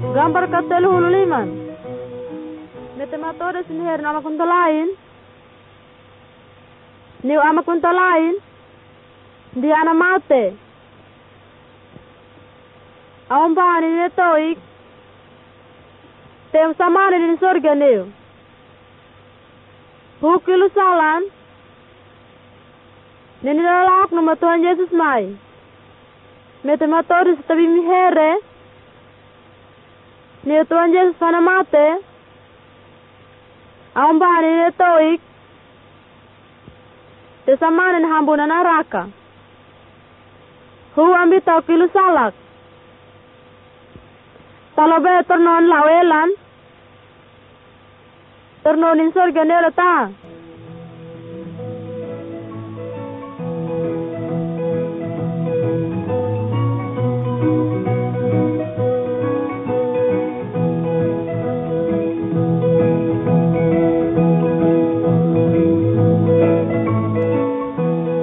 Gambar katelu hululiman. Metematodes niher nama kuntalain. Niu ama kuntalain. Dia ana mate. Aumpani netoik. Tem samane din sorga niu. Hukilu salan. Ninilalak nama Tuhan Yesus mai. Metematodes tabi mihere. Niu Tuhan Yesus pana mate. Aumpani netoik. Te samane hambuna naraka. Hu ambita kilu salak. Talobe tornon lawelan. Tornonin sorga nero ta.